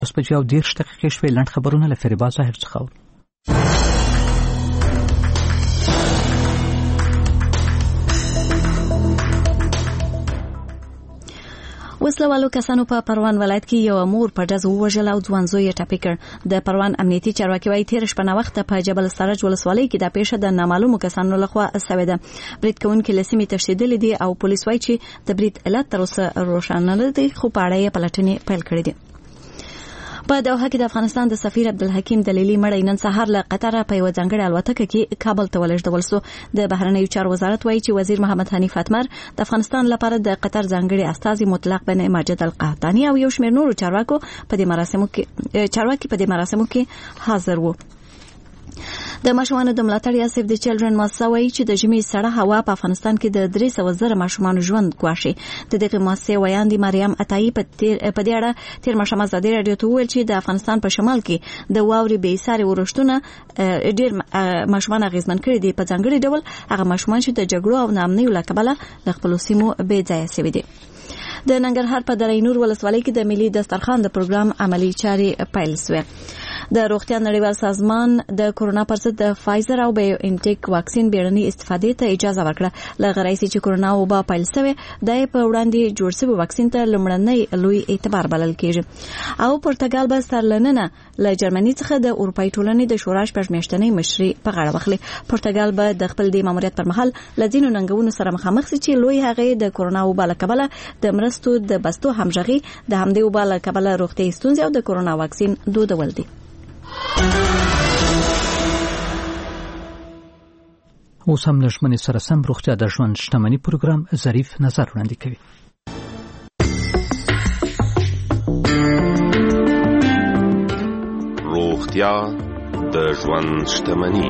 اوس په 10 دقیقې شوې لنډ خبرونه له فریبا ظاهر څخه. وسلوالو کسانو په پروان ولایت کې یو مور په ډز ووژل او ځوان زوی یې ټپي کړ. د پروان امنیتي چارواکي وايي تیر شپه نه وخت په جبل سراج ولسوالۍ کې د پیښه د نامعلومو کسانو لخوا شوې ده. برید کوونکي له سیمې تښتېدلي دي او پولیس وايي چې د برید علت تر اوسه روښانه نه دی، خو په اړه یې پلټنې پیل کړې دي. په دوحه کې د افغانستان د سفیر عبدالحکیم دلیلی مړی نن سهار له قطر په یو ځانګړي الوتکه کې کابل ته ولېږدول شو. د بهرنیو چارو وزارت وايي چې وزیر محمد حنیف اتمر د افغانستان لپاره د قطر ځانګړي استازي مطلق بن ماجد القحطاني او یو شمېر نورو چارواکي په دې مراسمو کې حاضر وو. د ماشومانو د ملاتړ یا سیف د چلډرن مؤسسه وايي چې د ژمي سړه هوا په افغانستان کې د 300,000 ماشومانو ژوند ګواښي. د دغه مؤسسې ویاندې مریم عطایی په دې اړه تیر ماښام ازادي رادیو ته وویل چې د افغانستان په شمال کې د واوري بې ساري ورښتونه ډېر ماشومان اغېزمن کړي دي، په ځانګړي ډول هغه ماشومان چې د جګړو او ناامنیو له کبله د خپلو سیمو بې ځایه شوي دي. د ننګرهار په دره نور ولسوالۍ کې د ملي دسترخوان د پروګرام عملی چارې پیل شوې. د روغتیا نړیوال سازمان د کورونا پر ضد د فایزر او بایو انټیک واکسین بیړنۍ استفادې ته اجازه ورکړه. لږ راځي چې کورونا وبا پیل شوې د په وړاندې جوړ شوی واکسین ته لومړنی لوی اعتبار بلل کېږي. او پرتګال به سترلننه له جرمني څخه د اروپאי ټولنې د شورا شپږمیاشتنۍ مشري په غاړه واخلي. پرتګال به د خپل د ماموریت پر مهال لذینو ننګونو سره مخامخ شي چې لوی هغه د کورونا وبا له کبله د مرستو د بستو همغږي د همدې وبا له کبله روغتي ستونزې او د کورونا واکسین دودول دي. اوس هم نشمنې سره سم روغتیا د ژوند شتمنۍ پروګرام ظریف نظر وړاندې کوي. روغتیا د ژوند شتمنۍ.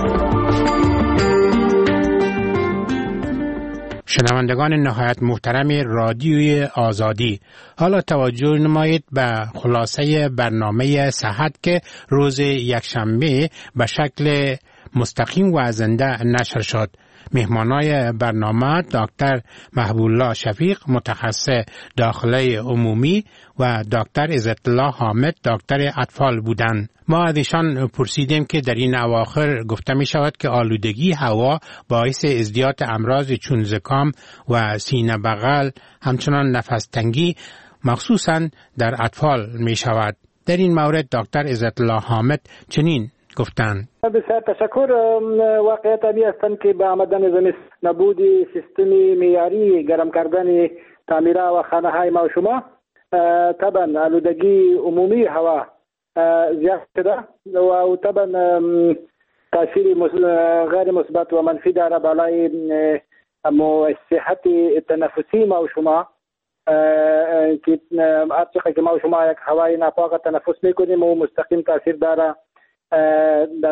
شنوندگان نهایت محترم رادیوی آزادی، حالا توجه نمایید به خلاصه برنامه صحت که روز یکشنبه به شکل مستقیم و زنده نشر شد. مهمانای برنامه دکتر محبوب الله شفیق متخصص داخله عمومی و دکتر عزت الله حامد دکتر اطفال بودند. ما از ایشان پرسیدیم که در این اواخر گفته می شود که آلودگی هوا باعث ازدیاد امراض چون زکام و سینه بغل همچنان نفس تنگی مخصوصا در اطفال می شود. در این مورد دکتر عزت الله حامد چنین گفتند. بسیار تشکر. واقعیت طبیعی هستند که به آمدن زمستان نبود سیستم معیاری گرم کردن تعمیره و خانه های ما و شما طبعا آلودگی عمومی هوا زیاد شده و طبعا تاثیر غیر مثبت و منفی داره بالای صحت تنفسی ما و شما که هر چقدر که ما و شما یک هوای ناپاک تنفس میکنیم و مستقیم تاثیر داره در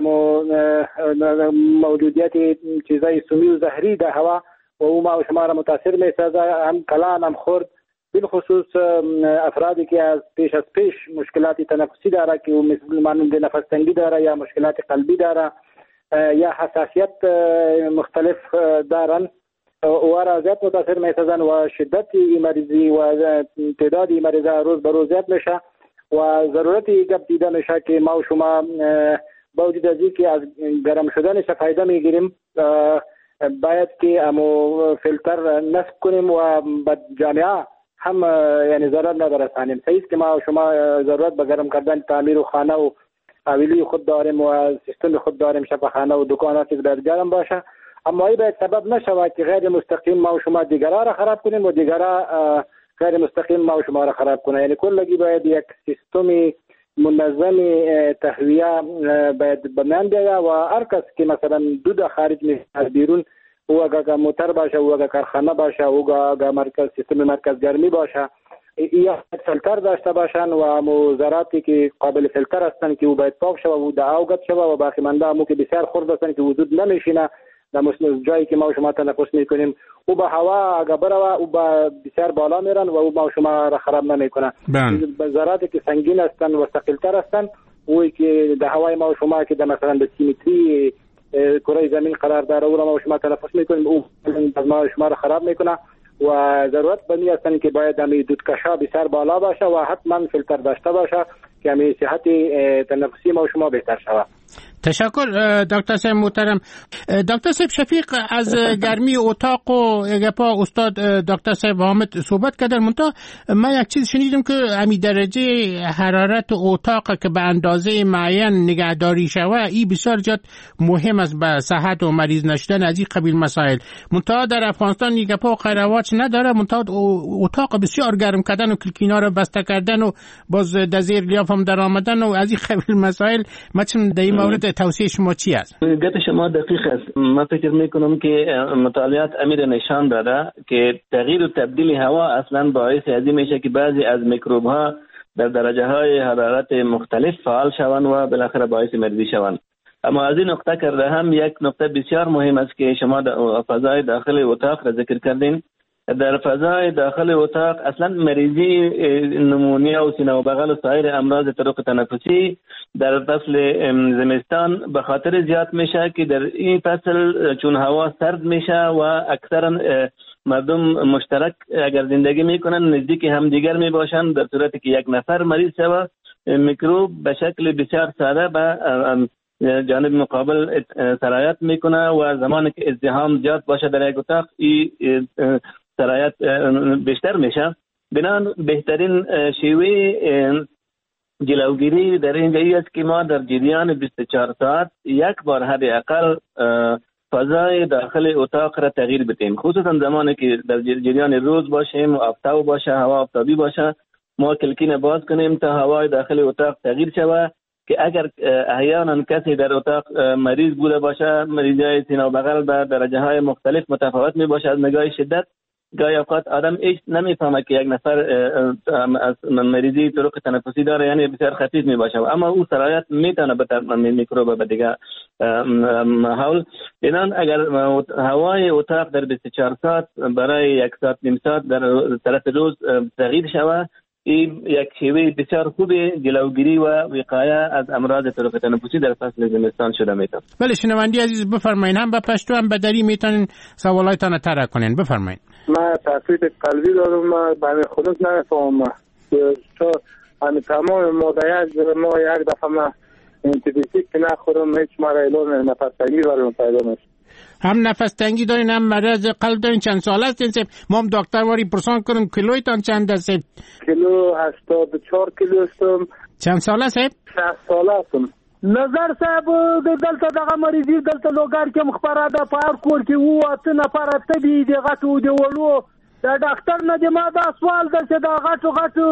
موجودیت چیزای سمی و زهری در هوا و او ما و شما را متاثر میسازه، هم کلان هم خرد، بالخصوص افرادی که از پیش مشکلات تنفسی داره که مثل مانند نفس تنگی داره یا مشکلات قلبی داره یا حساسیت مختلف دارن و را زیاد متاثر میسازن و شدت مریضی و تعداد مریضا روز به روز زیاد میشه و ضرورتی گپ دیده میشه که ما و شما با وجود از اینکه از گرم شدنش فایده میگیریم باید که امو فیلتر نصب کنیم و به جامعه هم یعنی ضرر نرسانیم. صحیح است که ما و شما ضرورت به گرم کردن تعمیر و خانه و حویلی خود داریم و سیستم خود داریم، شفاخانه و دکانات که باید گرم باشه، اما این باید سبب نشود که غیر مستقیم ما و شما دیگرها را خراب کنیم و دیگرها غیر مستقیم ما و شما را خراب کنه. یعنی کلگی باید یک سیستم منظم تهویه باید بنیان بیاید و هر کس که مثلا دود خارج می از بیرون او اگر موتر باشه او اگر کارخانه باشه او اگر مرکز سیستم مرکز گرمی باشه یا فیلتر داشته باشن و موزراتی که قابل فیلتر هستن که او باید پاک شود و دعاوگت شود و باقی مانده همو که بسیار خرد هستن که وجود نمیشینه در جایی که ما و شما تنفس میکنیم او به هوا اگر بروه او به بسیار بالا میرن و او ما و شما را خراب نمیکنه. ذراتی که سنگین هستن و ثقیل‌تر هستن اوی که در هوای ما و شما که در مثلا به 3 متری کره زمین قرار داره او را ما و شما تنفس میکنیم او ما و شما را خراب میکنه و ضرورت بنی هستند که باید همی دودکشا بسیار بالا باشه و حتما فیلتر داشته باشه که همی صحت تنفسی ما و شما بهتر شود. تشکر دکتر صاحب محترم. دکتر صاحب شفیق از گرمی اتاق و گپا استاد دکتر صاحب حامد صحبت کردن، منتها من یک چیز شنیدم که همین درجه حرارت اتاق که به اندازه معین نگهداری شوه این بسیار جد مهم است به صحت و مریض نشدن از این قبیل مسائل. منتها در افغانستان این گپا و قرواچ نداره، منتها اتاق بسیار گرم کردن و کلکینا رو بسته کردن و باز در زیر لیاف هم در آمدن و از این قبیل مسائل. مثلا در این مورد توصیه شما چی است؟ گپ شما دقیق است. من فکر میکنم که مطالعات امیر نشان داده که تغییر و تبدیل هوا اصلا باعث از این میشه که بعضی از میکروب ها در درجه های حرارت مختلف فعال شوند و بالاخره باعث مریضی شوند. اما از این نقطه کرده هم یک نقطه بسیار مهم است که شما فضای داخل اتاق را ذکر کردین. در فضای داخل اتاق اصلا مریضی نمونیا و سینه و بغل و سایر امراض طرق تنفسی در فصل زمستان به خاطر زیاد میشه که در این فصل چون هوا سرد میشه و اکثرا مردم مشترک اگر زندگی میکنن نزدیک همدیگر میباشند، در صورتی که یک نفر مریض شود میکروب به شکل بسیار ساده به جانب مقابل سرایت میکنه و زمانی که ازدحام زیاد باشه در یک اتاق این سرایت بیشتر میشه. بنابراین بهترین شیوه جلوگیری در اینجا است که ما در جریان 24 ساعت یک بار حداقل فضای داخل اتاق را تغییر بدیم، خصوصا زمانی که در جریان روز باشیم و آفتاب باشه، هوا آفتابی باشه، ما کلکین باز کنیم تا هوای داخل اتاق تغییر شود که اگر احیانا کسی در اتاق مریض بوده باشه، مریضای سینه و بغل به درجه های مختلف متفاوت می باشه از نگاه شدت، گاهی اوقات آدم ایش نمیفهمه که یک نفر از مریضی طرق تنفسی داره، یعنی بسیار خفیف می باشه، اما او سرایت میتونه به میکروب به دیگه حول. اینان اگر هوای اتاق در 24 ساعت برای یک ساعت نیم ساعت در طرف روز تغییر شود، این یک شیوه بسیار خوب جلوگیری و وقایه از امراض طرق تنفسی در فصل زمستان شده میتونه. بله شنوندی عزیز بفرمایید، هم به پشتو هم به دری میتونین سوالایتان طرح کنین. بفرمایید. من تفریط قلبی دارم، من به همین خودت نمیفهمم تو همین تمام مدعیت ما یک دفعه من انتیبیوتیک که نخورم هیچ مرا اعلان نفس تنگی برام پیدا میشه. هم نفس تنگی دارین هم مرض قلب دارین. چند سال هستین؟ ما هم دکتر واری پرسان کنم کیلویتان چند است؟ کیلو 84 کیلو هستم. چند سال است؟ 60 سال هستم. نظر صاحب دلته دغه مریضي دلته لوګار کې مخبره ده په هر کور کې وو اته نفر تبي د غټو دی ولو د ډاکټر نه د ما دا سوال ده چې دا غټو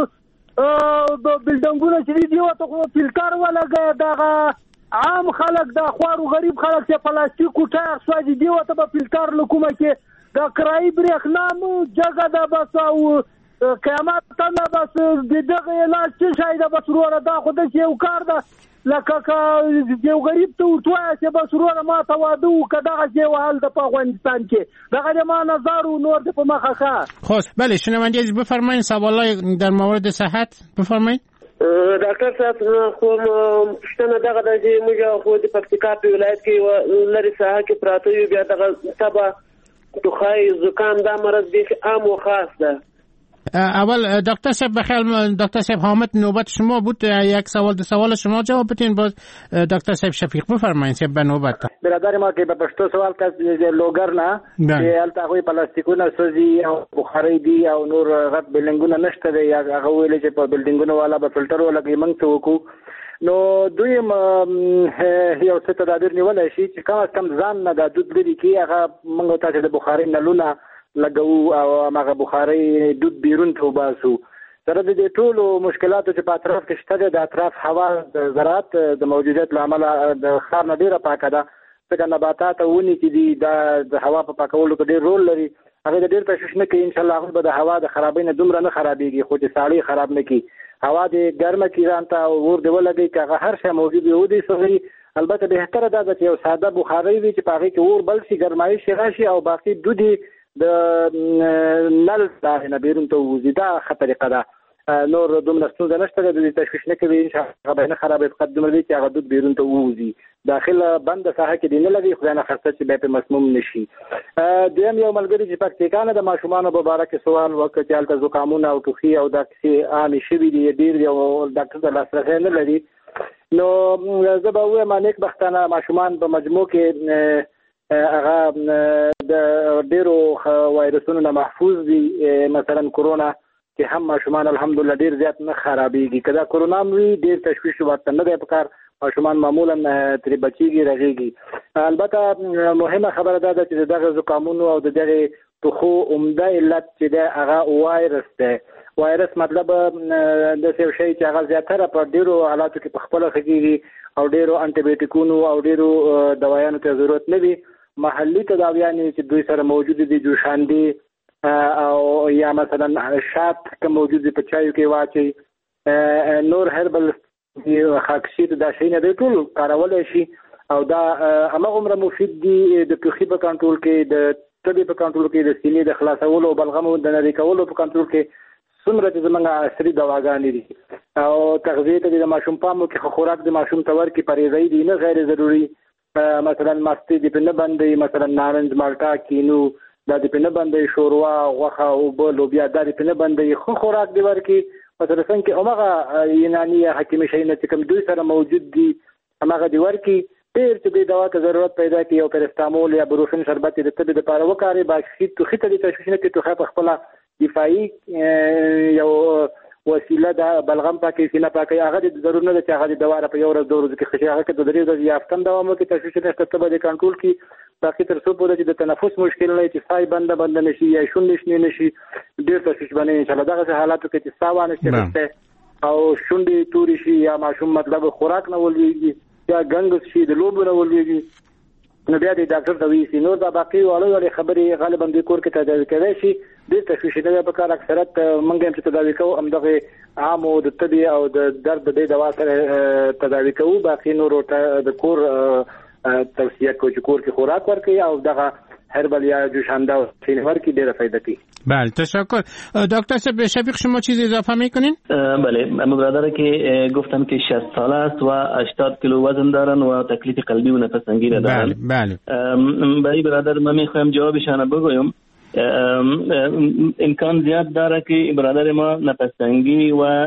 بلډنګونه چې دی او ته فلټر ولګي دغه عام خلک د خوارو غریب خلک چې پلاستیک کوټه سوځي دی او ته په فلټر لکومه کې د کرای برېښنا مو جګه ده بس او قیامت ته بس دغه علاج چې شاید بس وروره دا خو د یو کار ده لکه یو غریب ته ورتوایه چې بس وروره ما ته واده وکړه دغه چې وهل د په افغانستان کې دغه د ما نظر و نور د په مخه ښه. خب بله شنونده عزیز بفرمایید سوالای در مورد صحت بفرمایید. ډاکټر صاحب خو پوښتنه دغه ده چې موږ خو د پکتیکا په ولایت کې لرې ساحه کې پراته یو، بیا دغه تبه ټوخی زکام دا مرض بیخي عام و خاص ده. اول دکتر صاحب بخیر، دکتر صاحب حامد نوبت شما بود، یک سوال شما جواب بدین، باز دکتر صاحب شفیق بفرمایید به نوبت. برادر ما که به پښتو سوال کوي لوګر نه چې الته هغه پلاستیکونه سوزي او بخاري دي او نور غټ بلډینګونه نشته دی، هغه ویل چې په بلډینګونو والا به فلټر ولګي موږ څه وکړو. نو دوی یو څه تدابیر نیولای شي چې کم ځان نه د دود لري کې هغه موږ ته د بخاري نلونه لګو او هغه بخاري دود بیرون ته وباسو. سره د دې ټولو مشکلاتو چې په اطراف کې شته د اطراف هوا د زراعت د موجودیت له امله د ښار نه ډیره پاکه ده، ځکه نباتات او ونې چې دي د هوا په پاکولو کې ډیر رول لري. هغه د ډیر تشویش نه کوي، ان شاء الله هغه به د هوا د خرابۍ نه دومره نه خرابېږي، خو چې ساړی خراب نه کړي. هوا د ګرمه کې ځان ته اور دی ولګي چې هغه هر شی موجود وي ودی سوي. البته بهتره ده چې یو ساده بخاري وي چې په هغې کې اور بل شي، ګرمایش راشي او باقي دودي د نل نه بیرون ته وځي. دا ښه طریقه ده. نور دومره ستونزه نشته د تشویش نه کوي ان شاء الله به نه خرابې فقط دومره دي چې هغه دود بیرون ته ووځي داخله بند ساحه کې دی نه لګي خدای نه خاصه چې به په مسموم نشي دیم یو ملګری چې پکتیکانه د ماشومان مبارک سوال وکړ چې الته زکامونه او ټوخي او د کیسې عام شوي دي ډیر یو ډاکټر د لاسرسي نه لري نو زه به وایم نیک بختانه ماشومان په مجموع کې هغه د ډیرو وایرسونو نه محفوظ دي مثلا کرونا چې هم ماشومان الحمدلله ډیر زیات نه خرابېږي کله کرونا وی ډیر تشویش ورته نه دی پکار ماشومان معمولا تر بچیږي رغېږي البته مهمه خبره ده چې دغه زکامونو او دغه توخو عمده علت چې ده هغه وایرس ده وایرس مطلب د څه شي چې هغه زیاتره په ډیرو حالاتو کې په خپل خګيږي او ډیرو انټي بایوټیکونو او ډیرو دوايانو ته ضرورت نه وي محلي تداویان چې دوی سره موجود دي جوشاندي او یا مثلا شات که موجود دي په چایو کې واچي نور هربل خاکسیت دا شي نه دی ټول کارول شي او دا هغه مفید دي د توخي په کنټرول کې د تبي په کنټرول کې د سینې د خلاصولو او بلغم د نری کولو په کنټرول کې څومره چې زمونږ عصري دواګانې دي او تغذیه ته د ماشوم پامو کې خوراک د ماشوم تور کې پرېږدي دي نه غیر ضروري مثلا مستي د پنه باندې مثلا نارنج مالټا کینو دا د پنه باندې شوروا غوخه او بل لوبیا د پنه باندې خو خوراک دی ورکی مثلا څنګه اومغه یوناني حکیمي شي نه کوم دوی سره موجود دي هغه دی ورکی ډیر چې د دوا ته ضرورت پیدا کی او پرستامول یا بروفین شربت د طب د لپاره وکاري باکسیت تو خته د تشویش نه کې تو خپل دفاعي یو وسیله د بلغم پاکي سینه پاکي هغه د ضرورت نه د چې هغه د دوا په یو ورځ دوه ورځې کې خشي هغه کې د درې ورځې یافتن دوامو کې تشویش نه ته به کنټرول کی باقي تر څو پورې چې د تنفس مشکل نه چې سای بند نشي یا شونډ نشي ډیر تشویش باندې ان شاء الله دغه حالاتو کې چې ساوانه شي او شونډې توري شي یا ماشوم مطلب خوراک نه ولېږي یا ګنګس شي د لوبو نه ولېږي نو بیا د ډاکټر ته ویسي نو دا باقي وړو خبرې غالبا د کور کې تداوي کوي شي د تشویش نه په کار اکثرت منګم چې تداوي کوو هم دغه عام او د طبي او د درد د دوا سره تداوي کوو باقي نور د کور توصیه کوي چې کور کې خوراک ورکړي او دغه هربل یا جوشانده و سینور کی ډیره فایده کی. بله تشکر. دکتر شفیق شما چیز اضافه میکنین؟ بله من برادر که گفتم که 60 ساله است و 80 کیلو وزن دارن و تکلیف قلبی و نفس تنگی را دارن. بله. برای برادر من میخوایم جوابشان بگویم. امکان زیاد داره که برادر ما نفس تنگی و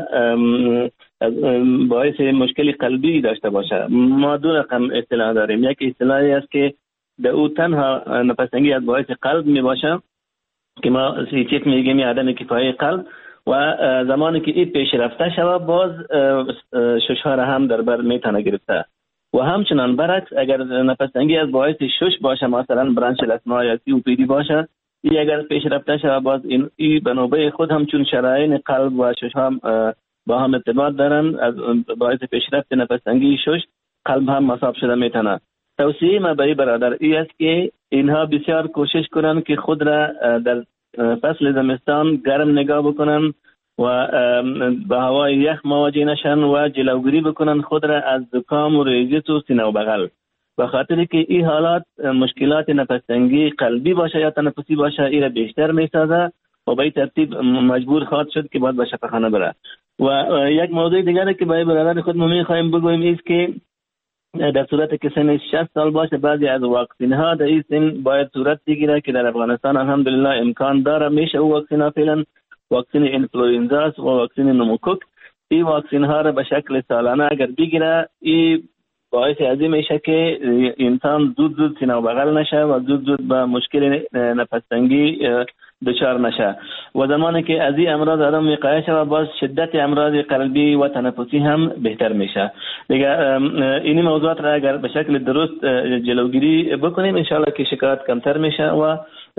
باعث مشکل قلبی داشته باشه. ما دو رقم اصطلاح داریم. یک اصطلاحی است که در او تنها نفس تنگی از باعث قلب می باشه که ما سیچیت میگیم عدم کفایه قلب و زمانی که این پیش رفته شود باز شش‌ها را هم در بر میتونه گرفته و همچنان برعکس اگر نفس تنگی از باعث شش باشه مثلا برانش الاسما یا COPD باشه این اگر پیش رفته شود باز این به نوبه خود همچون شرایین قلب و شش‌ها با هم ارتباط دارن از باعث پیشرفت نفس تنگی شش قلب هم مصاب شده میتونه. توصیه ما برای برادر ای است که اینها بسیار کوشش کنند که خود را در فصل زمستان گرم نگاه بکنند و به هوای یخ مواجه نشن و جلوگیری بکنند خود را از زکام و ریزش و سینه و بغل به خاطر که این حالات مشکلات نفس تنگی قلبی باشه یا تنفسی باشه ای را بیشتر میسازه و به این ترتیب مجبور خواهد شد که باید به شفاخانه بره. و یک موضوع دیگه که برای برادر خود ما میخوایم بگوییم است که در صورت که سن 60 سال باشه بعضی از واکسین ها در این سن باید صورت بگیره که در افغانستان الحمدلله امکان داره میشه او واکسین ها فعلا واکسین اینفلوئنزا و واکسین نوموکوک این واکسین ها را به شکل سالانه اگر بگیره این باعث ازی میشه که انسان زود سینه و بغل نشه و زود به مشکل نفس تنگی دچار نشه و زمانی که از این امراض آدم وقایه شود باز شدت امراض قلبی و تنفسی هم بهتر میشه. دیگه این موضوعات را اگر به شکل درست جلوگیری بکنیم انشالله که شکایت کمتر میشه و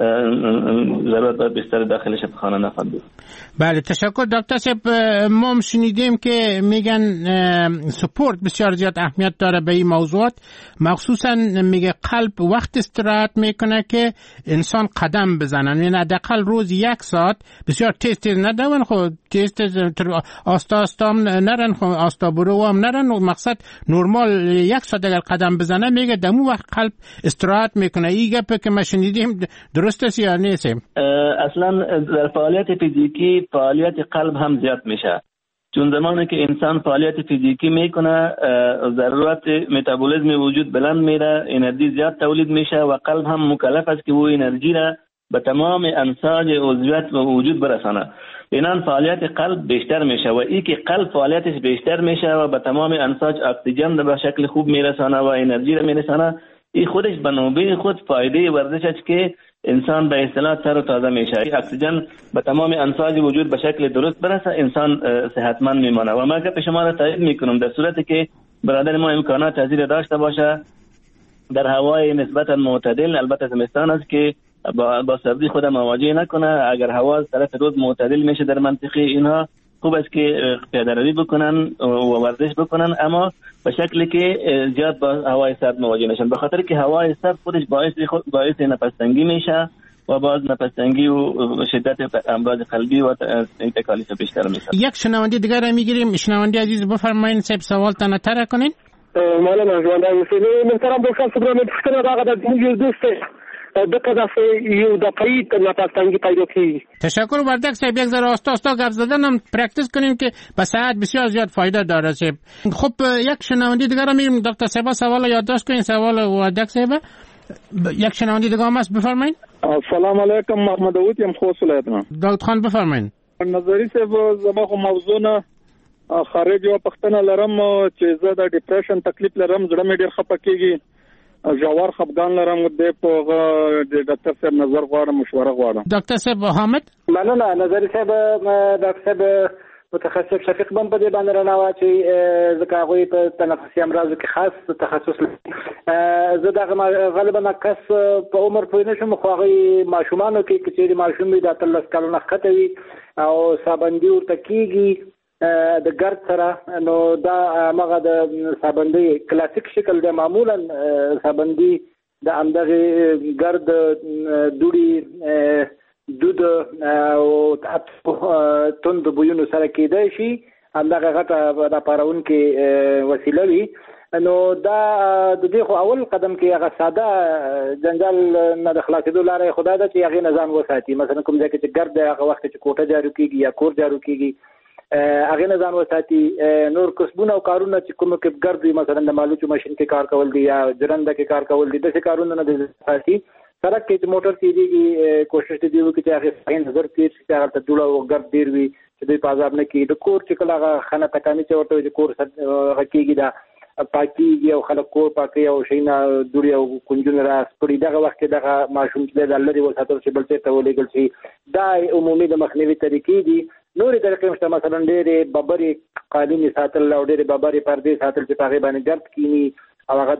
ضرورت باید بیشتر داخل شفاخانه نخواهد بود. بله تشکر دکتر صاحب. ما شنیدیم که میگن سپورت بسیار زیاد اهمیت داره به این موضوعات مخصوصا میگه قلب وقت استراحت میکنه که انسان قدم بزنن یعنی حداقل روز 1 ساعت بسیار تیز ندون خود تیز آستا هم نرن خود آستا برو هم نرن و مقصد نرمال 1 ساعت اگر قدم بزنه میگه دمو وقت قلب استراحت میکنه. این گپه که ما شنیدیم درست درست است یا نیست؟ اصلا در فعالیت فیزیکی فعالیت قلب هم زیاد میشه، چون زمانی که انسان فعالیت فیزیکی میکنه ضرورت متابولیسم وجود بلند میره، انرژی زیاد تولید میشه و قلب هم مکلف است که وہ انرژی را به تمام انساج عضویت و وجود برسانه. اینان فعالیت قلب بیشتر میشه و ای که قلب فعالیتش بیشتر میشه و به تمام انساج اکسیژن به شکل خوب میرسانه و انرژی را میرسانه، این خودش به نوبه خود فایده ورزش است که انسان به اصطلاح تر و تازه میشه. اکسیژن به تمام انساج وجود به شکل درست برسه، انسان صحتمند میمانه. و من که شما را تایید میکنم در صورتی که برادر ما امکانات پذیر داشته باشه در هوای نسبتا معتدل، البته زمستان است که با سردی خود مواجه نکنه، اگر هوا طرف روز معتدل میشه در منطقه اینها خوب است که پیاده‌روی بکنن و ورزش بکنن، اما به شکلی که زیاد با هوای سرد مواجه نشن، به خاطر که هوای سرد خودش باعث نفس‌تنگی میشه و باز نفس‌تنگی و شدت امراض قلبی و تکالیف بیشتر میشه. یک شنونده دیگر را میگیریم. شنونده عزیز بفرمایید، صاحب سوال تان طرح کنین. مولانا ژوندی اوسئ. محترم ډاکټر صاحب مې پوښتنه راغله د زموږ دوست دغه داسې یو دفعی نفس‌تنگی پیدا کیږي. تشکر بردک صاحب، یک ذره آستا گپ زدن هم پرکتیس کنیم که به صحت بسیار زیاد فایده داره صاحب. خب یک شنونده دیگر را میگیریم. دکتر صاحب سوال یادداشت کنین، سوال وردک صاحب. یک شنونده دیگه هم هست، بفرمایید. السلام علیکم، محمد داوود یم، خوست ولایتنا. داود خان بفرمایید. نظری صاحب زما خو موضوع نه خارج یو پښتنه لرم چې زه د ډیپریشن تکلیف لرم، زړه مې ډیر خپه کیږي، ژور خپګان لرم، د ډاکټر صاحب نظر غواړم، مشوره غواړم. ډاکټر صاحب حامد. مننه نظری صاحب. ډاکټر صاحب متخصص شفیق بن په دې باندې رڼا واچي، ځکه هغوی په تنفسي امراضو کې خاص تخصص لري. زه دغه غالبا کس په عمر پوه نه شم، خو هغوی ماشومانو کې که چېرې ماشوم وي د 18 کالو نه ښکته وي او سابندي ورته کېږي د ګرد سره، نو دا هغه د سابندي کلاسیک شکل دی. معمولا سابندي د همدغې ګرد دوړي دود او تند بویونو سره کېدای شي، همدغه غټه راپارونکې وسیله وي. نو دا د دې خو اول قدم کې هغه ساده جنجال نه د خلاصېدو لاره خو دا ده چې هغې نه ځان وساتي. مثلا کوم ځای کې چې ګرد دی هغه وخت چې کوټه جارو کېږي یا کور جارو کېږي هغې نه ځان وساتي. نور کسبونه او کارونه چې کوم کې ګرد وي، مثلا د مالوچو ماشین کې کار کول دي یا جرنده کې کار کول دي، داسې کارونه نه د ساتي. سړک کې چې موټر تېرېږي کوشش دې وکړي چې هغې صحیح نظر تېر شي چې هغلته دوړه او ګرد ډېر وي چې دوی په عذاب نه کېږي. د کور چې کله هغه خانه تکامي چې ورته وي چې کور هغه کېږي دا پاکېږي او خلک کور پاکوي او شیونه دوړې او کونجونه راسپړي، دغه وخت کې دغه ماشوم چې دی د لرې وساتل شي، بل ځای ته ولېږل شي. دا عمومي د مخنیوي طریقې دي. نورې طریقې شته، مثلا ډېرې ببرې قالینې ساتل او ډېرې ببرې پردې ساتل چې په هغې باندې ګرد کیني او هغه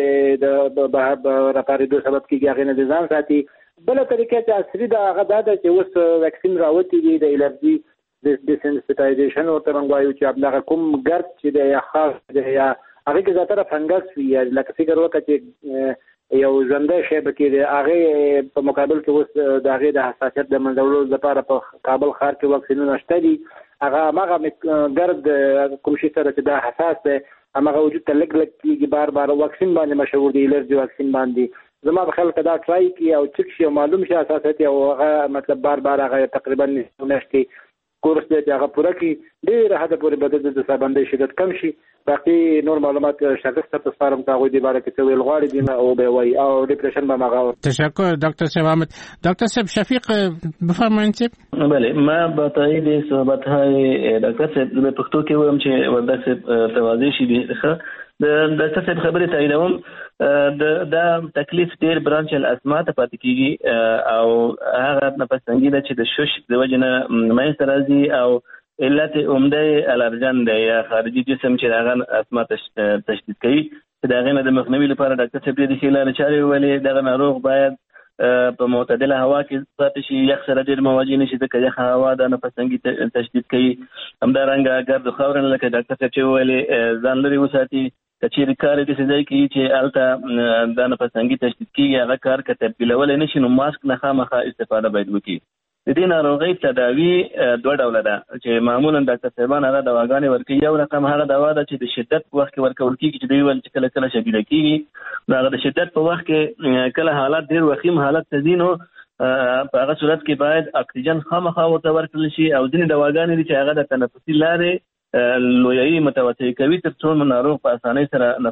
د راپارېدو سبب کېږي، هغې نه د ځان ساتي. بله طریقه چې عصري ده هغه دا ده چې اوس ویکسین راوتي دي د الرجي ډیسنسټایزیشن ورته موږ وایو، چې همدغه کوم ګرد چې دی یا خاص دی یا هغې کې زیاتره فنګس وي، یا لکه فکر وکړه چې یو ژوندی شی به کې دی، هغې په مقابل کې اوس د هغې د حساسیت د منځولو لپاره په کابل ښار کې واکسینونه شته دي. هغه هماغه ګرد کوم شي سره چې دا حساس دی هماغه وجود ته لږ کېږي، بار بار واکسین باندې مشهور دی، الرجي واکسین باندې. زما په خیال که دا ټرای کړي او چک شي او معلوم شي حساسیت او هغه مطلب بار بار هغه تقریبا میاشتې کورس دی چې هغه پوره کړي، ډېره حده پورې به د سابندۍ شدت کم شي. باقي نور معلومات شخص ته پسپارم که هغوی دې باره کې څه ویل غواړي دي او به وایي او ډیپریشن به هماغه. تشکر دکتر صاحب احمد. دکتر صاحب شفیق بفرمایید صاحب. بله، ما با تایید صحبت‌های دکتر صاحب به پښتو کې وایم چې وردک صاحب توضیح شي د دکتر صاحب خبرې تاییدوم. دا تکلیف ډېر برانچ الاسما ته پاتې کېږي او هغه نفس‌تنګي ده چې د شش د وجې نه منځته راځي او علت عمده الرجن دی یا خارجي جسم چې هغه اسما تشدید کوي. چې د هغې نه د مخنیوي لپاره ډاکټر صاحب ډېرې ښې لارې چارې وویلې. دغه ناروغ باید په معتدله هوا کې پاتې شي، یخ سره ډېر مواجه نه شي ځکه یخه هوا د نفس‌تنګي تشدید کوي. همدارنګه ګرد و خاوره نه لکه ډاکټر صاحب چې وویلې ځان لرې وساتي. که چېرې کار یې داسې ځای کې چې هلته دا نفس‌تنګي تشدید کېږي هغه کار که تبدیلولی نه شي نو ماسک نه خامخا استفاده باید وکړي. د دې ناروغۍ تداوي دوه ډوله ده چې معمولا ډاکټر صاحبان هغه دواګانې ورکوي. یو رقم هغه دوا ده چې د شدت په وخت کې ورکول کېږي چې دوی ویل چې کله کله شدیده کېږي، نو هغه د شدت په وخت کې کله حالت ډېر وخیم حالت ته ځي نو په هغه صورت کې باید اکسیجن خامخا ورته ورکړل شي او ځینې دواګانې دي چې هغه د تنفسي لارې لویایي متوسع کوي تر څو ناروغ په اسانۍ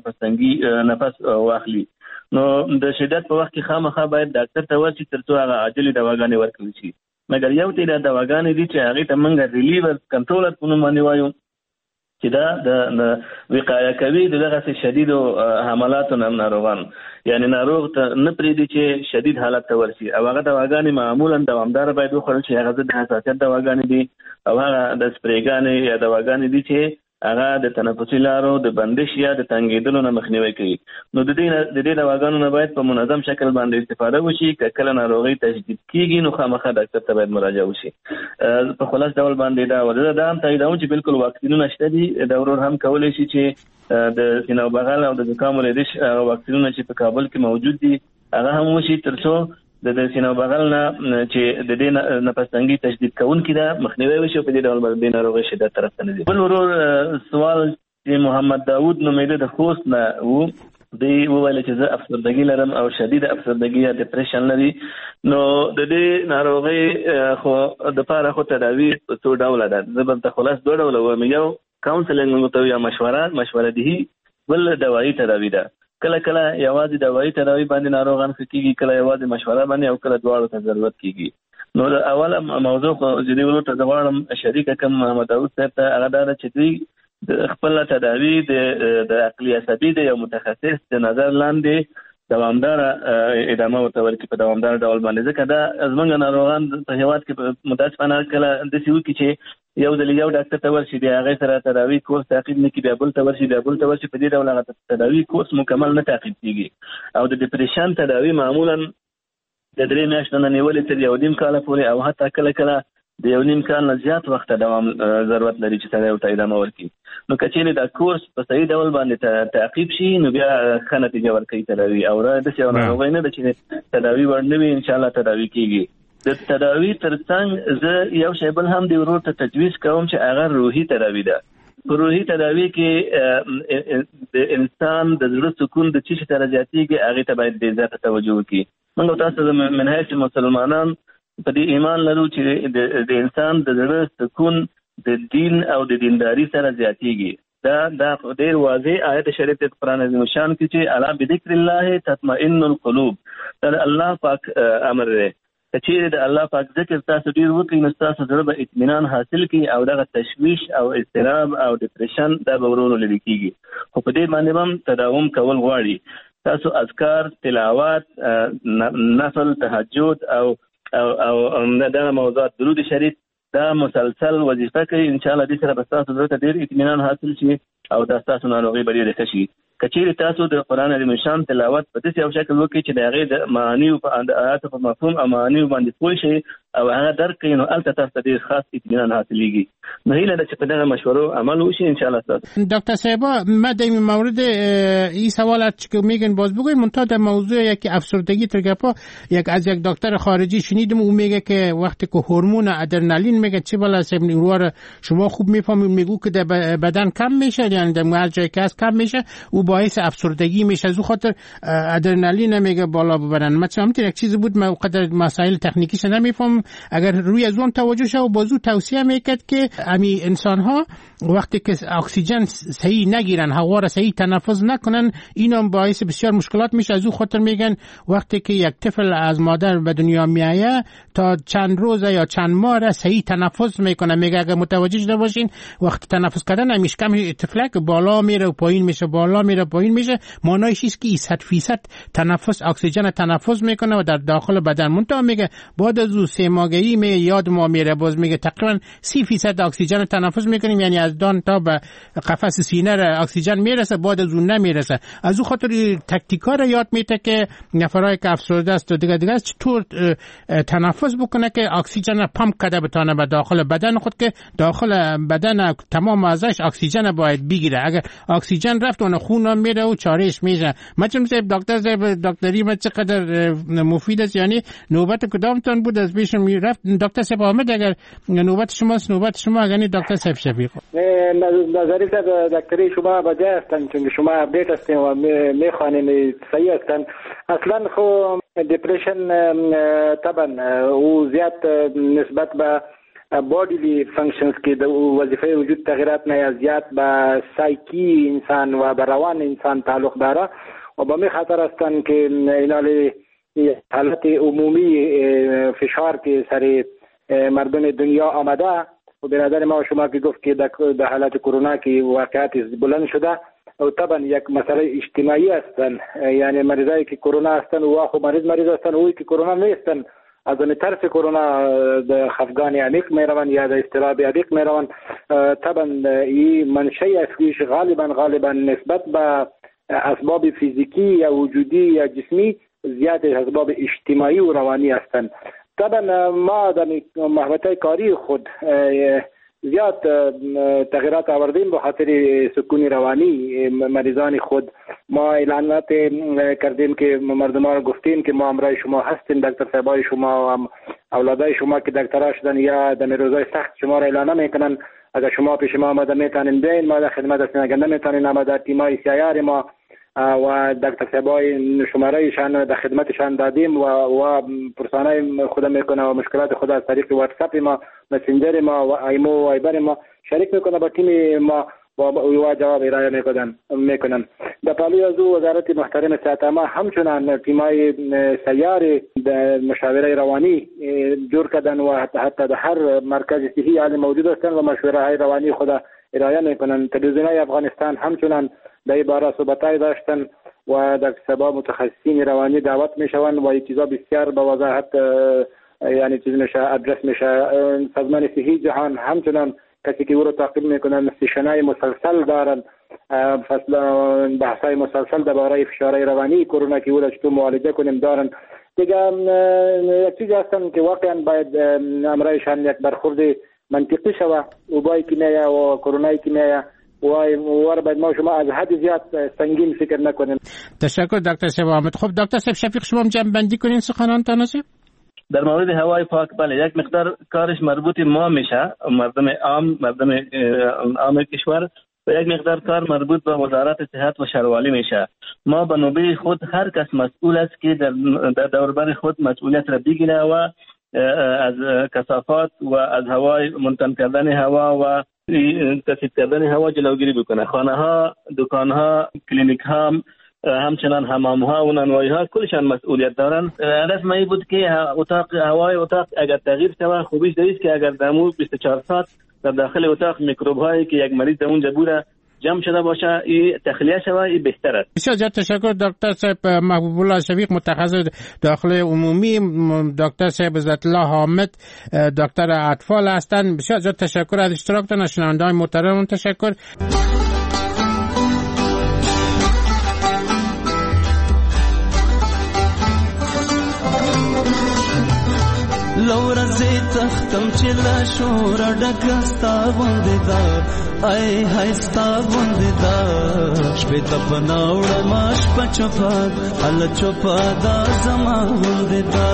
سره نفس واخلي. نو د شدت په وخت کې خامخا باید ډاکټر ته ورشي تر څو هغه عاجلې دواګانې ورکړل شي. مګر یو تعداد دواګانې دي چې هغې ته موږ ریلیور کنټرولر په نوم باندې وایو چې دا د وقایه کوي د دغسې شدیدو حملاتو نه ناروغان، یعنی ناروغ ته نه پرېږدي چې شدید حالت ته ورشي. او هغه دواګانې معمولا دوامداره باید وخوړل شي. هغه ضد حساسیت دواګانې دي او هغه د سپریګانې یا دواګانې دي چې هغه د تنفسي لارو د بندش یا د تنګېدلو نه مخنیوي کوي. نو د دې دواګانو نه باید په منظم شکل باندې استفاده وشي. که کله ناروغي تشدید کیږي نو خامخا ډاکټر ته باید مراجعه وشي. په خلاص ډول باندې دا هم تاییدوم چې بالکل واکسینونه شته دي. دا ورور هم کولی شي چې د سینه او بغل او د زکام ولیدش واکسینونه چې په کابل کې موجود دي هغه هم وشي تر څو د سینه او بغل نه چې د دې نفس تنګي تشدید کوونکي ده مخنیوي وشي. په دې ډول باندې د ناروغۍ شدت طرف ته نه ځي. بل ورور سوال چې محمد داود نومېده د خوست نه و، دی وویل چې زه افسردګي لرم او شدید افسردګي یا ډپریشن لري. نو د دې ناروغۍ خو د پاره خو تداوی څو ډوله ده. زه به ته خلاص دوه ډوله وایم، یو کاونسلینګ ته یا مشوره دي، بل دوايي تداوی ده. کله کله یوازې دوايي تداوی باندې ناروغان کېږي، کله یوازې مشوره باندې او کله دواړو ته ضرورت کېږي. نو د اوله موضوع خو چې دی ورته د غواړم شریک کم محمد داود صاحب ته هغه دا چې دوی د خپل تداوی د عقلي عصبي د یو متخصص د نظر لاندې دوامدار ادامه ورته ورکړي په دوامدار ډول باندې. ځکه دا زموږ ناروغان په هیواد کې متاسفانه کله داسې وکړي چې یو ځل یو ډاکټر ته ورشي، د هغې سره تداوي کورس تعقیب نه کړي، بیا بل ته ورشي، بیا بل ته ورشي. په دې ډول هغه تداوي کورس مکمل نه تعقیب کېږي. او د ډپریشن تداوي معمولا د 3 میاشتو نه نیولې تر 1.5 کاله پورې او حتی کله کله د 1.5 کال نه زیات وخت دوام ضرورت لري چې سړی ورته ادامه ورکړي. نو که چېرې دا کورس په صحیح ډول باندې تعقیب شي نو بیا ښه نتیجه ورکوي تداوي. او داسې یو ناروغۍ نه ده چې تداوي وړ نه وي، انشاءالله تداوي کېږي. د تداوی ترڅنګ زه یو شی بل هم د ورور ته تجویز کوم چې هغه روحي تداوی ده. په روحي تداوی کې د انسان د زړه سکون د څه سره زیاتېږي هغې ته باید ډېر زیاته توجه وکړي. موږ تاسو من حیث مسلمانان په دې ایمان لرو چې د انسان د زړه سکون د دین او د دینداري سره زیاتېږي. دا ډېر واضح آیت شریف د قرآن عظیم الشان کې چې الا بذکر الله تطمئن القلوب، دا الله پاک امر دی. که چیرې د الله پاک ذکر تاسو ډېر وکړئ نو ستاسو زړه به اطمینان حاصل کړي او دغه تشویش او اضطراب او ډپریشن دا به ورو ورو لرې کېږي. خو په دې باندې هم تداوم کول غواړي. تاسو اذکار، تلاوت، نفل، تهجد او دغه موضوعات، درود شریف دا مسلسل وظیفه کوي. انشاءالله دې سره به ستاسو زړه ته ډېر اطمینان حاصل شي او دا ستاسو ناروغي به ډېره ښه شي. که چیرې تاسو د قرآن عظیم الشان تلاوت په داسې یو شکل وکړئ چې د هغې د معانیو په آیاتو په مفهوم او معانیو باندې پوه شئ او هغه درک کړئ، نو هلته تاسو ته ډېر خاص اطمینان حاصلېږي. نو هیله ده چې په دغه مشورو عمل وشي انشاءالله. تاسو دکتر صاحبا من در این مورد این سوالات که میگن باز بگویم منتها در موضوع یکی افسردگی ترگپا از یک دکتر خارجی شنیدم او میگه که وقتی که هورمون ادرنالین میگه چه بالا رو شما خوب میفهمید میگو که در بدن کم میشه، یعنی در هر جایی که هست کم میشه او باعث افسردگی میشه. از خاطر ادرنالین میگه بالا ببرن. مثلا همین یک چیزی بود من قدر مسائل تکنیکیش نمیفهم، اگر روی از اون توجه شه و بازو توصیه میکرد که امی انسان ها وقتی که اکسیژن صحیح نگیرن، هوا را صحیح تنفس نکنن، اینا باعث بسیار مشکلات میشه. از اون خاطر میگن وقتی که یک طفل از مادر به دنیا میآید تا چند روز یا چند ماه را صحیح تنفس میکنه. میگه اگر متوجه شده باشین وقتی تنفس کردن همیشه کم طفلک بالا میره و پایین میشه، بالا میره پایین میشه، معنایش است که 100% تنفس اکسیژن تنفس میکنه و در داخل بدن. منتها میگه بعد از 3 ماهگی می یاد ما میره، باز میگه تقریبا 30% اکسیژن تنفس میکنیم، یعنی از دان تا به قفس سینه را اکسیژن میرسه، بعد از اون نمیرسه. از اون خاطر تکتیکا را یاد میده که نفرای که افسرده است و دیگه چطور تنفس بکنه که اکسیژن پمپ کده بتونه به داخل بدن خود، که داخل بدن تمام ازش اکسیژن باید بگیره. اگر اکسیژن رفت اون خون میره و چارش میشه. مثلا دکتر صاحب دکتری ما چقدر مفید است، یعنی نوبت کدامتون بود از پیش میرفت دکتر صاحب آمد؟ اگر نوبت شماست نوبت شما، یعنی دکتر صاحب شفیق. نظری صاحب دکتری شما بجای هستن چون شما اپدیت هستین و میخوانین صحیح هستن. اصلا خو ډیپریشن طبعا او زیات نسبت به بودیلی فانکشنز کې د وظیفه وجود تغییرات نه زیاد به سایکی انسان و به روان انسان تعلق داره و به می خاطر هستند که اینالی حالت عمومی فشار که سر مردم دنیا آمده و به نظر ما شما که گفت که در حالت کرونا که واقعیت بلند شده و طبعا یک مسئله اجتماعی هستند، یعنی مریضایی که کرونا هستند و خو مریض هستند و که کرونا نیستند از اون طرف کرونا د خفگان عمیق میروند یا د اضطراب عمیق میروند. طبعا این منشأ اصلیش غالبا نسبت به اسباب فیزیکی یا وجودی یا جسمی زیاد اسباب اجتماعی و روانی هستند. طبعا ما در محوطه کاری خود زیاد تغییرات آوردیم به خاطر سکون روانی مریضان خود. ما اعلانات کردیم که مردمان را گفتیم که ما همراه شما هستیم، دکتر صاحبای شما و اولادای شما که دکترها شدن یا در روزهای سخت شما را اعلان میکنن. اگر شما پیش ما آمده میتونین بیاین، ما در خدمت هستیم. اگر نمیتونین آمده تیمای سیار ما و دکتر صاحبای شمارهشان در خدمتشان دادیم و پرسانای خود میکنه و مشکلات خود از طریق واتساپ ما، مسنجر ما و ایمو و ایبر ما شریک میکنه با تیم ما و جواب ارائه میکنن. در پالوی از وزارت محترم صحت عامه همچنان تیمای سیار مشاوره روانی جور کردن و حتی در هر مرکز صحی حال موجود هستند و مشوره های روانی خود ارائه میکنن. تلویزیون‌های افغانستان همچنان در این باره صحبت‌های داشتن و در سبا متخصصین روانی دعوت میشوند و این چیزا بسیار با وضاحت یعنی چیز میشه ادرس میشه. سازمان صحی جهان همچنان کسی که او رو تعقیب میکنن سیشنای مسلسل دارن، فصل بحثای مسلسل درباره فشارهای روانی کرونا که او را چطور معالجه کنیم دارن. دیگه یک چیزی هستن که واقعا باید امرایشان یک برخورد منطقی شوه و بای که میایه و کرونایی که میایه و باید ما شما از حد زیاد سنگین فکر نکنیم. تشکر دکتر صاحب حامد. خب دکتر صاحب شفیق شما هم جمع بندی کنین سخنان تناسب؟ در مورد هوای پاک بله یک مقدار کارش مربوط ما میشه، مردم عام کشور، و یک مقدار کار مربوط به وزارت صحت و شهروانی میشه. ما به نوبه خود هر کس مسئول است که در دوربر خود مسئولیت را بگیره و از کثافات و از هوای منتن کردن هوا و تصفیه کردن هوا جلوگیری بکنه. خانه ها، دکان ها، کلینیک ها، همچنان حمام ها و نانوایی ها کلشان مسئولیت دارن. رسم این بود که هوای اتاق اگر تغییر شود خوبیش دارید که اگر دمو 24 ساعت در داخل اتاق میکروب هایی که یک مریض در اونجا بوده جمع شده باشه، این تخلیه شود، این بهتر است. بسیار زیاد تشکر دکتر صاحب محبوب الله شفیق متخصص داخل عمومی، دکتر صاحب عزت الله حامد دکتر اطفال هستند. بسیار زیاد تشکر از اشتراکتان. شنوندگان محترم تشکر. لورزی تختم چې لا شور ډکستا غوندې دا ای هستا غوندې دا شپې ته پناوړه ماش پچپا ال چپا دا زما غوندې دا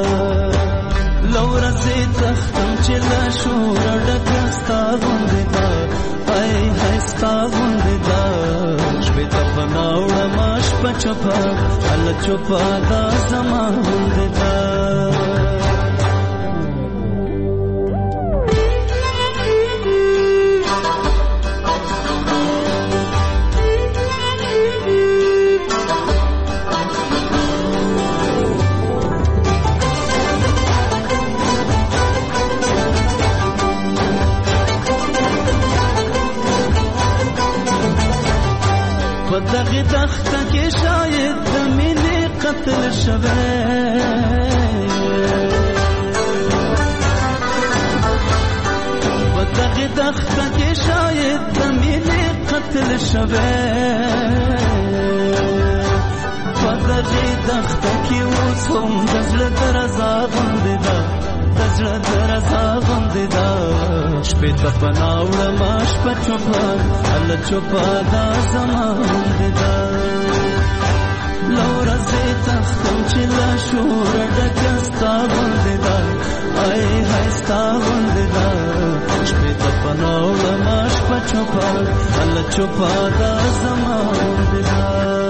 لورزی تختم چې لا شور ډکستا غوندې دا ای هستا غوندې دا شپې ته پناوړه ماش پچپا ال چپا دا زما غوندې دا دغه دخته کې شاید د مینې قتل شوه په دغه دخته کې شاید د مینې قتل شوه په دغه دخته کې اوس هم د زړه درزا غوندې ده د زړه درزا غوندې ده شپې ته پناوړه ما شپه چوپه هله چوپه دا زما غوندې ده له ورځې تختم چې له شوره ډکه ستا غوندې ده ای های ستا غوندې ده شپې ته پناوړه ما شپه چوپه هله چوپه دا زما غوندې ده